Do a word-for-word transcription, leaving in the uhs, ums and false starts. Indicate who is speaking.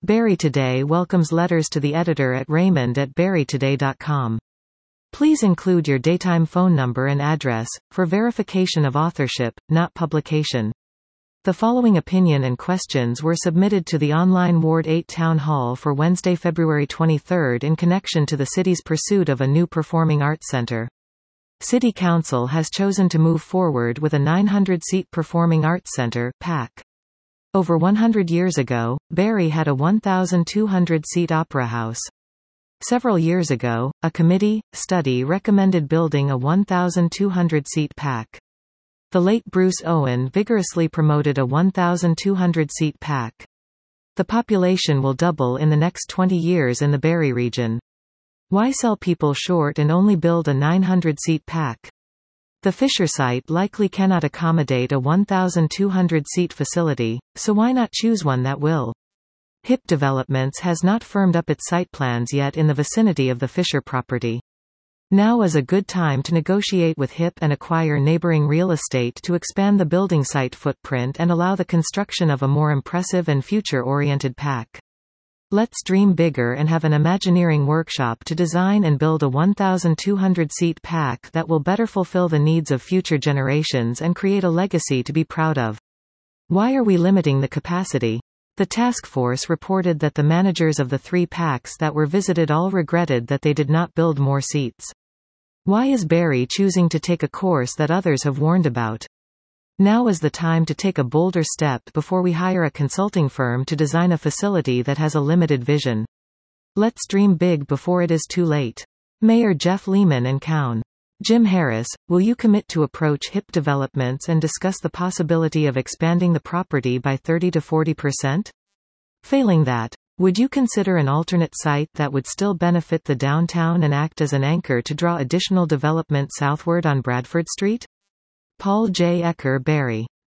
Speaker 1: Barrie Today welcomes letters to the editor at raymond at barrie today dot com. Please include your daytime phone number and address, for verification of authorship, not publication. The following opinion and questions were submitted to the online Ward eight Town Hall for Wednesday, February twenty-third in connection to the city's pursuit of a new performing arts center. City Council has chosen to move forward with a nine hundred seat performing arts center (P A C). Over one hundred years ago, Barrie had a one thousand two hundred seat opera house. Several years ago, a committee, study recommended building a one thousand two hundred seat P A C. The late Bruce Owen vigorously promoted a one thousand two hundred seat P A C. The population will double in the next twenty years in the Barrie region. Why sell people short and only build a nine hundred seat P A C? The Fisher site likely cannot accommodate a one thousand two hundred seat facility, so why not choose one that will? H I P Developments has not firmed up its site plans yet in the vicinity of the Fisher property. Now is a good time to negotiate with H I P and acquire neighboring real estate to expand the building site footprint and allow the construction of a more impressive and future-oriented P A C. Let's dream bigger and have an Imagineering workshop to design and build a one thousand two hundred seat P A C that will better fulfill the needs of future generations and create a legacy to be proud of. Why are we limiting the capacity? The task force reported that the managers of the three P A Cs that were visited all regretted that they did not build more seats. Why is Barrie choosing to take a course that others have warned about? Now is the time to take a bolder step before we hire a consulting firm to design a facility that has a limited vision. Let's dream big before it is too late. Mayor Jeff Lehman and Cown. Jim Harris, will you commit to approach H I P Developments and discuss the possibility of expanding the property by thirty to forty percent? Failing that, would you consider an alternate site that would still benefit the downtown and act as an anchor to draw additional development southward on Bradford Street? Paul J. Ecker, Barrie.